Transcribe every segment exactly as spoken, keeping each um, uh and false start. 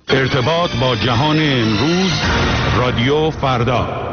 ارتباط با جهان امروز، رادیو فردا.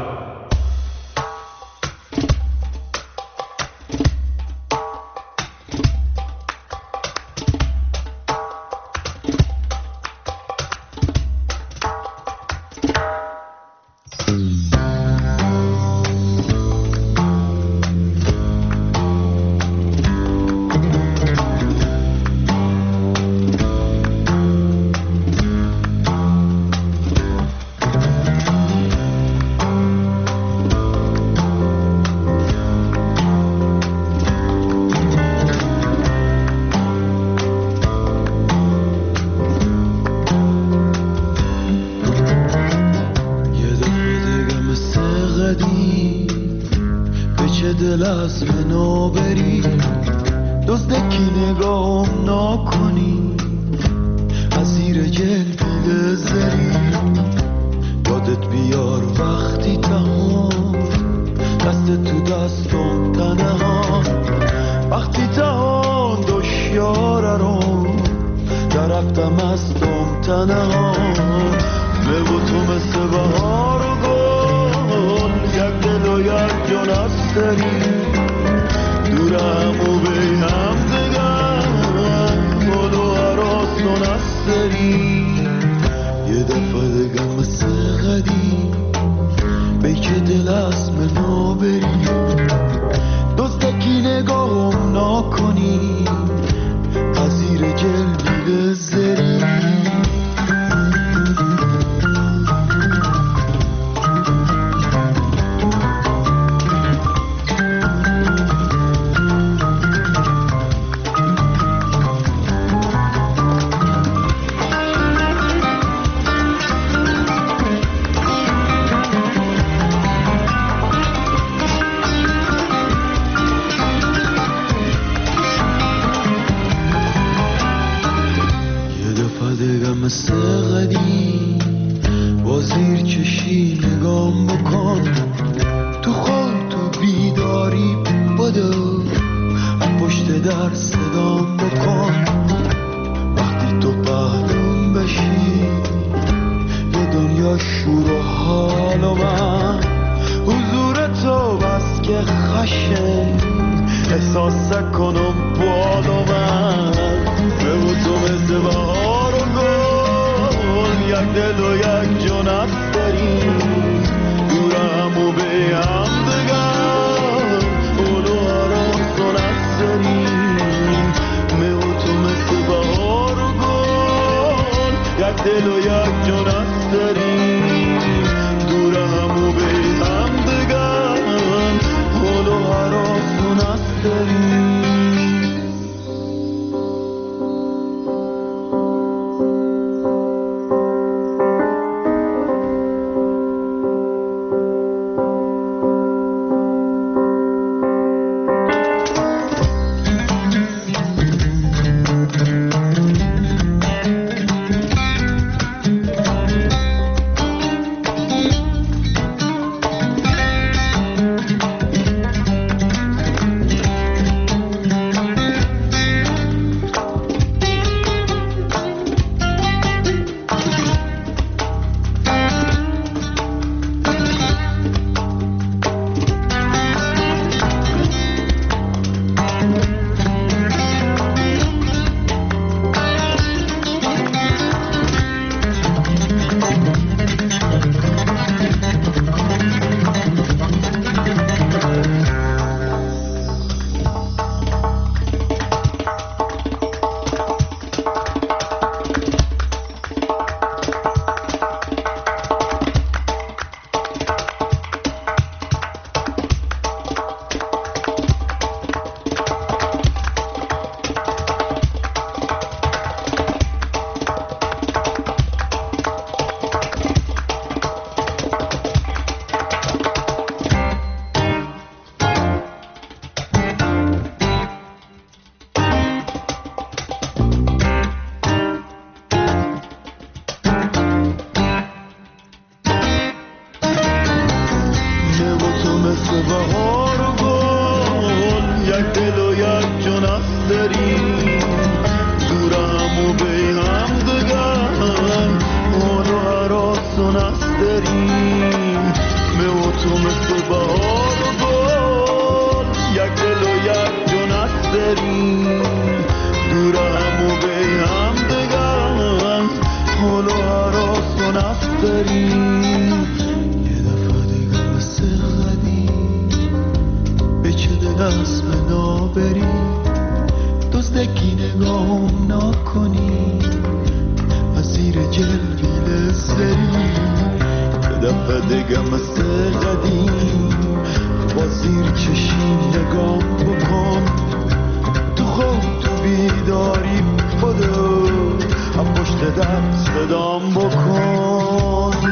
دگه مثل قدیم با زیر چشیم نگام بکن تو خواب تو بیداری خودو هم پشت در صدام بکن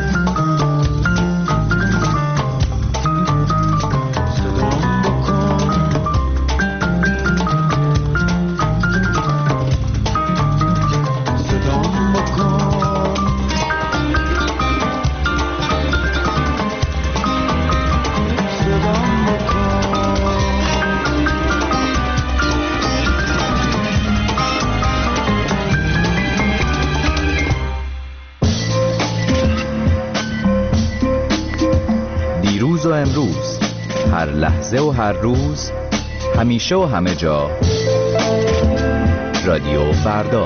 دیروز و امروز، هر لحظه و هر روز، همیشه و همه جا، رادیو فردا.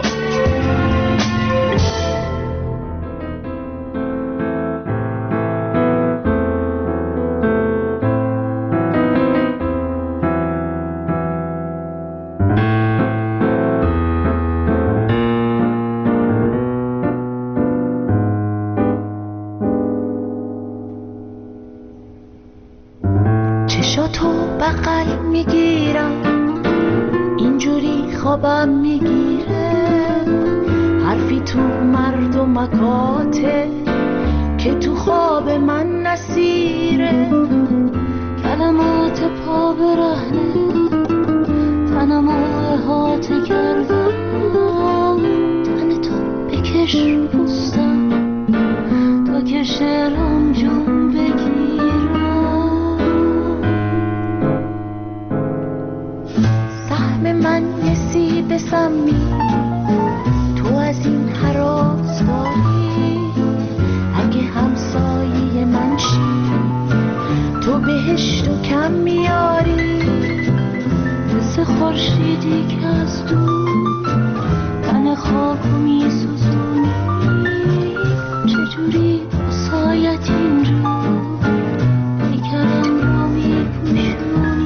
چشاتو بغل میگیرم اینجوری خوابم میگیره حرفی تو مرد و مکاته که تو خواب من نسیره کلمات پا برهنه تنمو احاطه کردم تن تو بکش پوستم تا که شعرم جون بگیرم من نصیب سمی تو از این حراس داری اگه همسایه من شی تو بهشتو کم میاری مثل خورشیدی که از دور تن خاکو میسوزونی چجوری با سایت اینجا پیکرم رو میپوشونی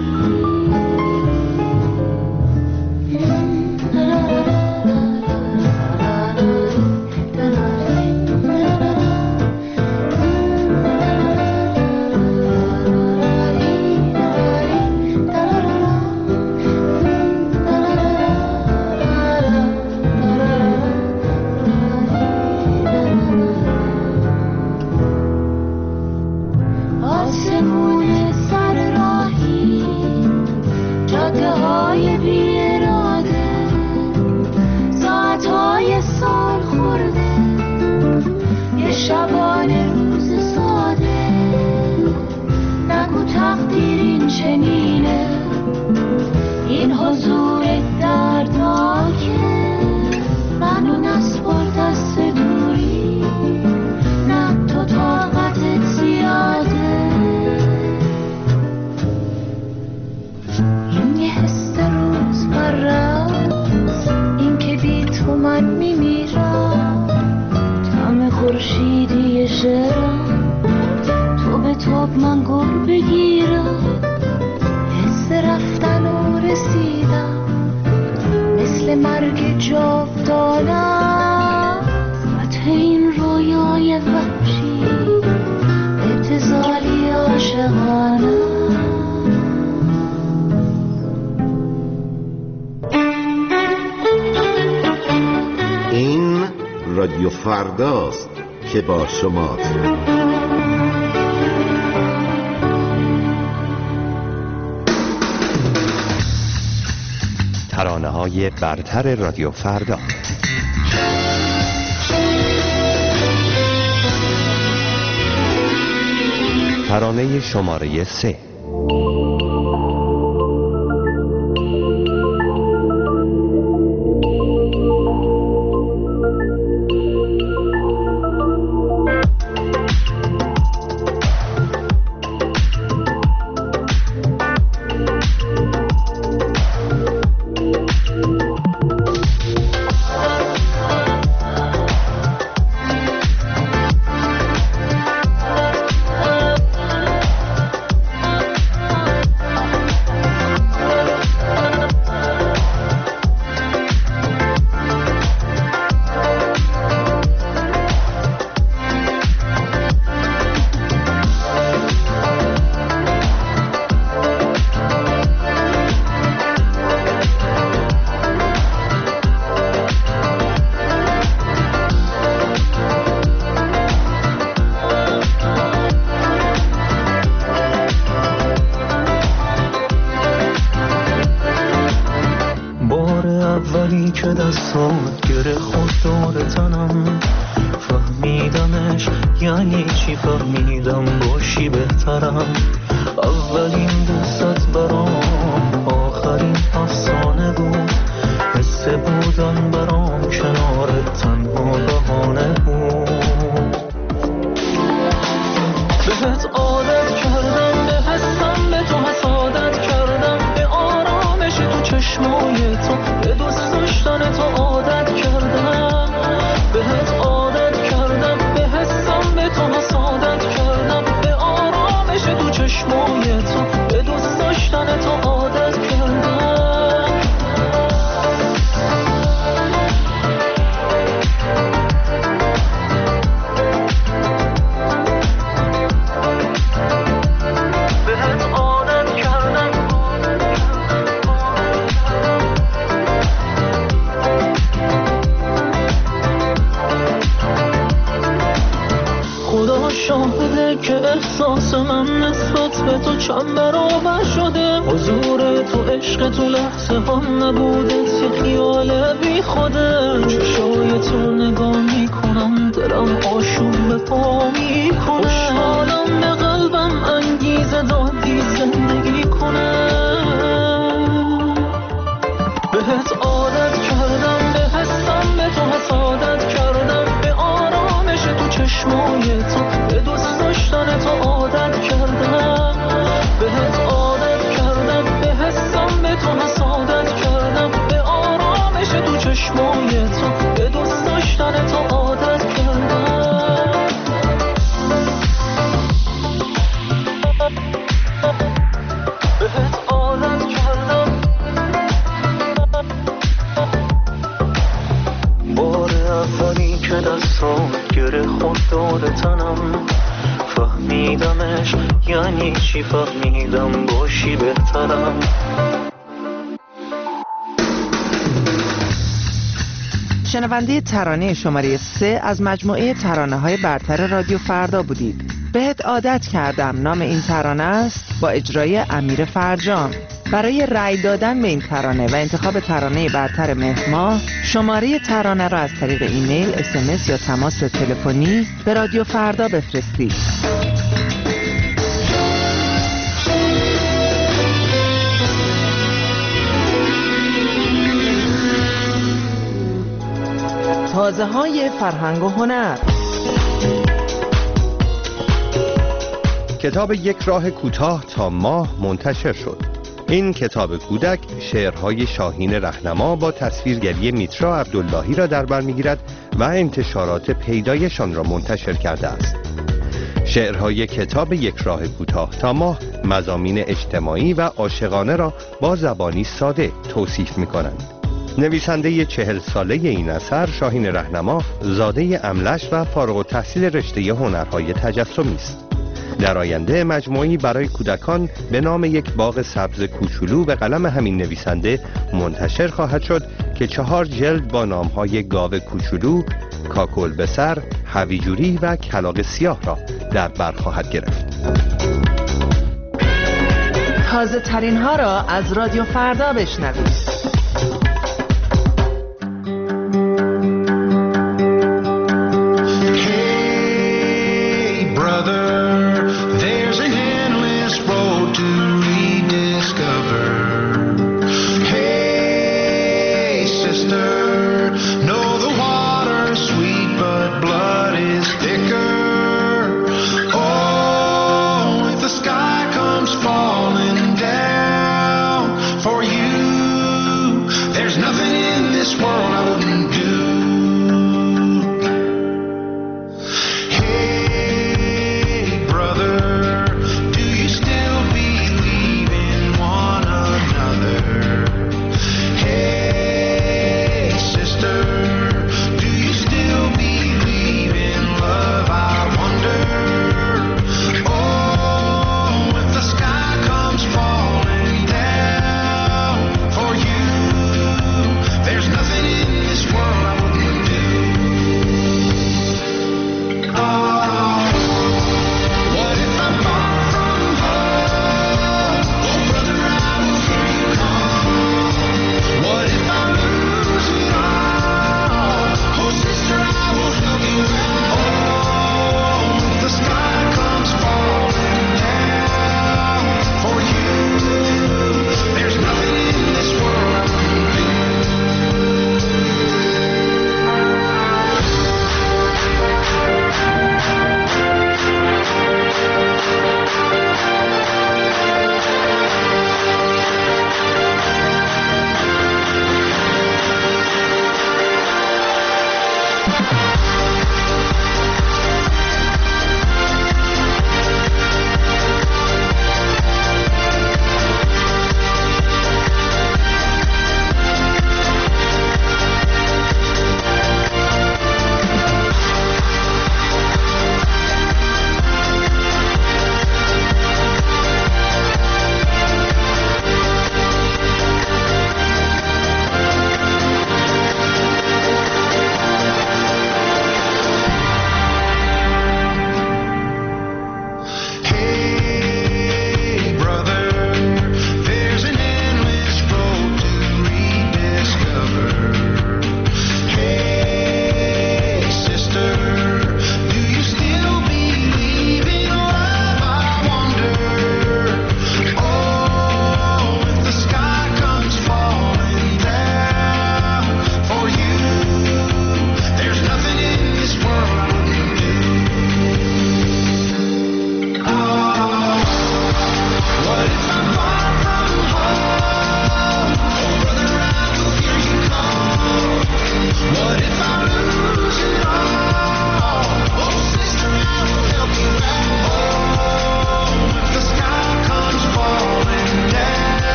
تو به تاب من گل بگیرم حس رفتن و رسیدم مثل مرگ جاودانم فتح این رویای وحشی ابتذالی عاشقانه این رادیو فرداست که با شماست. ترانه های برتر رادیو فردا. ترانه شماره سه. تو گره خود دور تنم، فهمیدمش یعنی چی، فهمیدم باشی بهترم. اولین دوست برام آخرین افسانه بود، حس بودن برام کنارت تنها بهانه بود. بهت عادت کردم، به حسم به تو حسادت کردم، به آرامش تو چشمای تو، به دوست داشتن تو عادت کردم. بهت عادت کردم، به حسم به تو حسادت کردم، به آرامش تو چشمای تو، به دوست داشتن تو عادت کردم. شاهده که احساس من نسبت به تو چند برابر شده. حضور تو عشق تو لحظه هم نبوده، یه خیال بی خوده. چشای تو نگاه میکنم، دلم آشوب به پا میکنه. خوشحالم به قلبم انگیزه دادی زندگی کنه. بهت عادت کردم، به حسم به تو حسادت کردم، به آرامش تو چشمای تو، به دوست داشتن تو عادت کردم. بهت عادت کردم، به حسم به تو حسادت کردم، به آرامش تو چشمای تو، به دوست داشتن تو عادت کردم. بهت عادت کردم. بار اولی که دستان گره خود دور تنم، فهمیدمش یعنی چی، فهمیدم باشی بهترم. شنونده ترانه شماره سه از مجموعه ترانه‌های برتر رادیو فردا بودید. بهت عادت کردم نام این ترانه است، با اجرای امیر فرجام. برای رأی دادن به این ترانه و انتخاب ترانه برتر مهر ماه، شماره ترانه را از طریق ایمیل، اس ام اس یا تماس تلفنی به رادیو فردا بفرستید. تازه های فرهنگ و هنر. کتاب یک راه کوتاه تا ماه منتشر شد. این کتاب کودک شعرهای شاهین رهنما با تصویرگری میترا عبداللهی را در بر میگیرد و انتشارات پیدایشان را منتشر کرده است. شعرهای کتاب یک راه کوتاه تا ماه مضامین اجتماعی و عاشقانه را با زبانی ساده توصیف می‌کنند. نویسنده چهل ساله این اثر شاهین رهنما زاده املش و فارغ التحصیل رشته هنرهای تجسمی است. در آینده مجموعی برای کودکان به نام یک باغ سبز کوچولو به قلم همین نویسنده منتشر خواهد شد که چهار جلد با نامهای گاو کوچولو، کاکل به سر، هویجوری و کلاغ سیاه را در بر خواهد گرفت. تازه ترین ها را از رادیو فردا بشنوید. Falling down for you.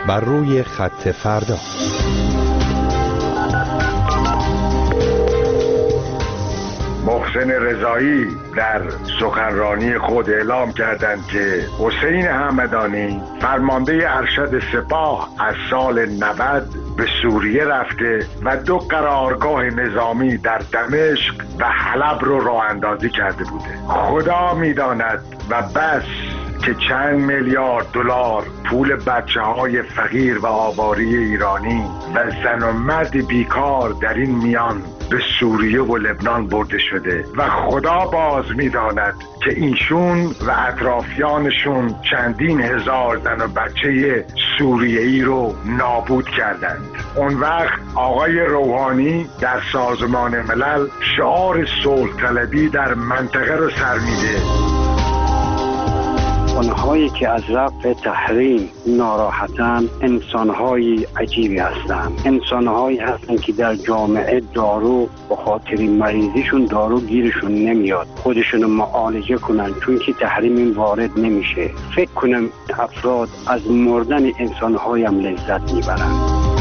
بر روی خط فردا. محسن رضایی در سخنرانی خود اعلام کردند که حسین همدانی فرمانده ارشد سپاه از سال نود به سوریه رفته و دو قرارگاه نظامی در دمشق و حلب رو راه اندازی کرده بوده. خدا میداند و بس که چند میلیارد دلار پول بچه های فقیر و آواره ایرانی و زن و مرد بیکار در این میان به سوریه و لبنان برده شده و خدا باز میداند که اینشون و اطرافیانشون چندین هزار زن و بچه سوریه‌ای رو نابود کردند. اون وقت آقای روحانی در سازمان ملل شعار صلح طلبی در منطقه رو سر میده. آنهایی که از رفع تحریم ناراحتند انسانهای عجیبی هستند. انسانهایی هستند که در جامعه دارو به خاطر مریضیشون دارو گیرشون نمیاد، خودشون معالجه کنن چون که تحریم این وارد نمیشه. فکر کنم افراد از مردن انسانهای هم لذت میبرن.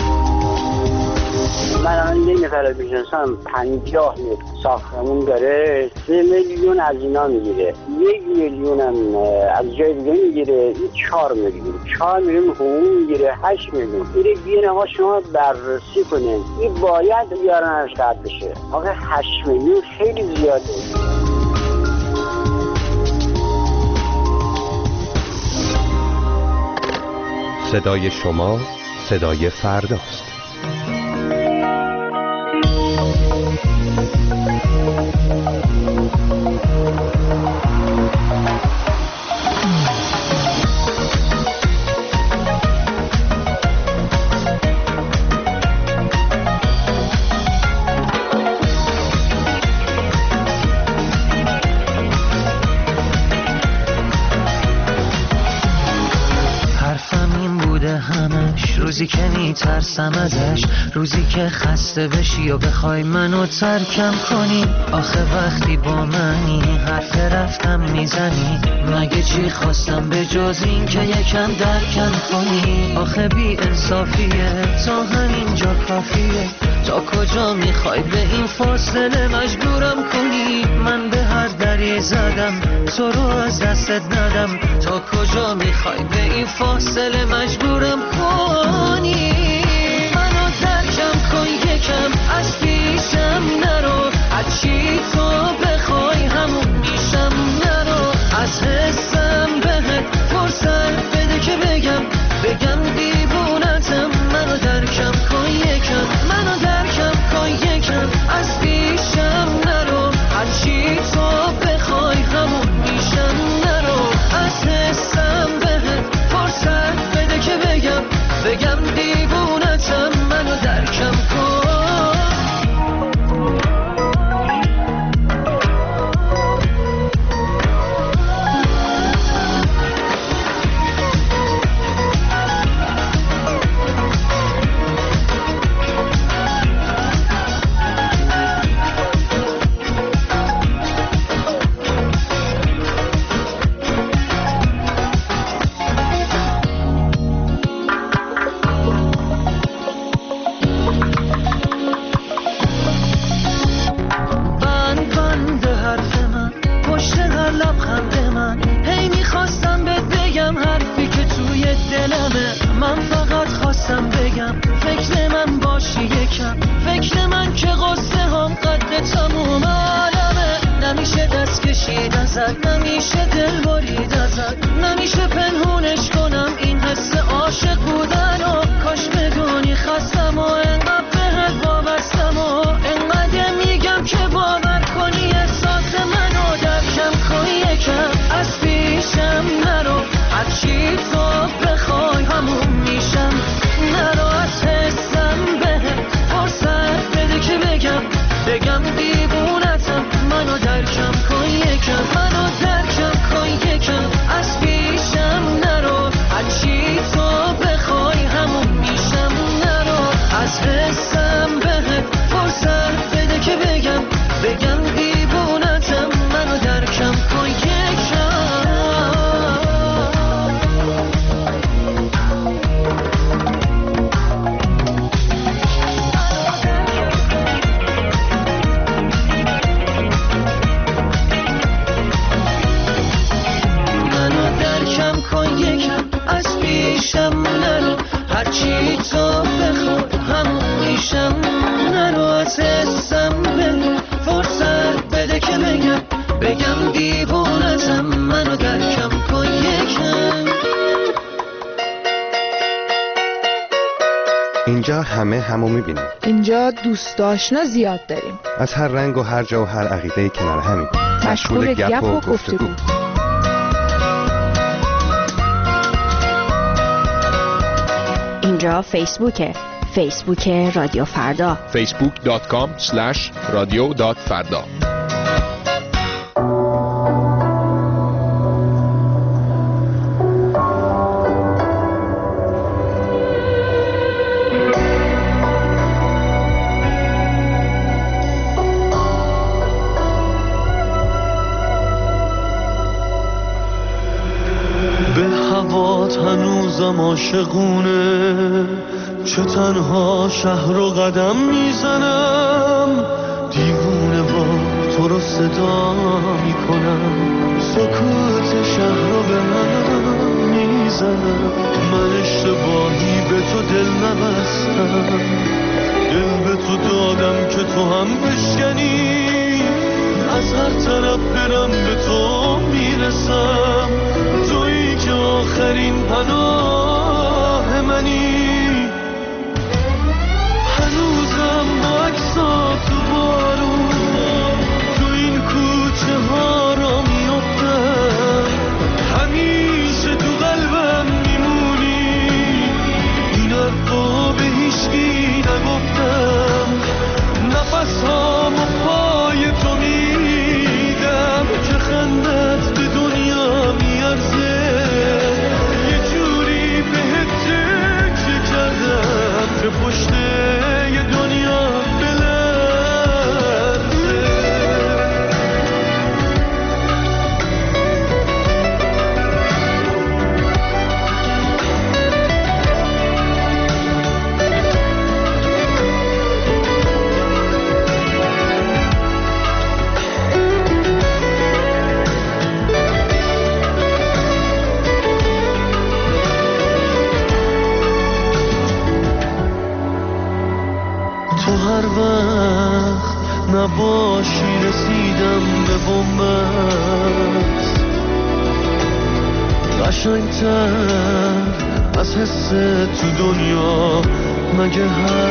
من الان یک نفر میشناسم پنجاه متر ساختمون داره، سه میلیون از اینا میگیره، یک میلیون هم از جای دیگه میگیره، این چهار میلیون چهار میلیون حقوق میگیره، هشت میلیون. این بیان آقا شما بررسی کنین، این باید بیارنش قد بشه. آقا هشت میلیون خیلی زیاده. صدای شما صدای فرداست. روزی که میترسم ازش، روزی که خسته بشی و بخوای منو ترکم کنی. آخه وقتی با منی حرف رفتم میزنی، مگه چی خواستم به جز این که یکم درکم کنی. آخه بی انصافیه تا همینجا کافیه، تا کجا میخوای به این فاصله مجبورم کنی. من به هر دری زدم تو رو از دستت ندم، تا کجا میخوای به این فاصله مجبورم کنی. منو درکم کن یکم، از پیشم نرو، از چی تو بخوای همون میشم. نرو از حسم بهت فرصت بده که بگم بگم دیوونتم. منو درکم کن یکم، منو درکم کن یکم، از پیشم نرو، از چی تو بخوای همون میشم. نرو از حسم بهت فرصت بده که بگم بگم دیوونتم. منو درکم کن. نمیشه دل برید ازت، نمیشه پنهونش کنم این حس عاشق بودن و کاش بدونی خستم و انقدر بهت وابستم و انقدر میگم که باور کنی احساس منو. درکم کن یکم، از پیشم نرو، از چی تو بخوای همون میشم. نرو از حسم بهت فرصت بده که بگم بگم دیوونتم. منو درکم کن یکم، منو درکم کن یکم، از پیشم پیشم نرو، هرچی تو بخوای همون پیشم نرو، از حسم بگو فرصت بده که بگم بگم دیوونتم، منو درکم کن یکم. اینجا همه همو میبینیم. اینجا دوست آشنا زیاد داریم، از هر رنگ و هر جا و هر عقیده کنار همین، مشغول گپ و گفتگو. اینجا فیسبوکه، فیسبوک رادیو فردا، فیسبوک دات کام اسلش رادیو دات فردا. هنوزم عاشقونه، چه تنها شهر رو قدم میزنم، دیوونه با تو رو صدا میکنم، سکوت شهر رو به من میزنم، من اشتباهی به تو دل نبستم، دل به تو دادم که تو هم بشکنی، از هر طرف برم به تو میرسم، تویی که آخرین پناه منی، هنوزم با عکسات تو بارون تو این کوچه ها را میافتم، همیشه تو قلبم میمونی، این حرفا به هیچکی نگفتم، نفس هامو پای تو میدم که خندت به دنیا میارزه، یه جوری بهت تکیه کردم که پشت یه دنیا هر وقت نباشی رسیدم به بومت، قشنگتر از حس تو دنیا مگه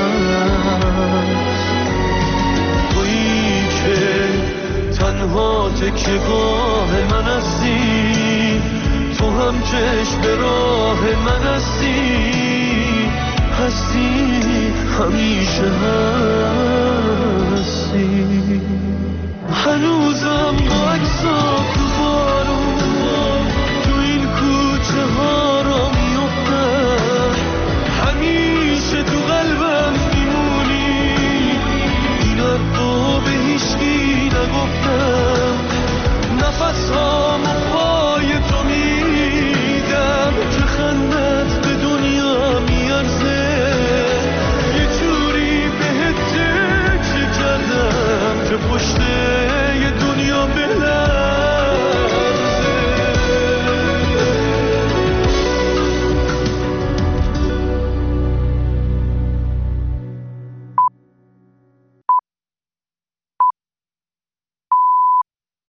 هست، تویی که تنها تکیه‌گاه من هستی، تو هم چشم به راه من هستی، هستی همیشه هستی، هنوزم با عکسات تو بارون تو این کوچه ها را میافتم، همیشه تو قلبم میمونی، این حرفا به هیچکی نگفتم، نفس هامو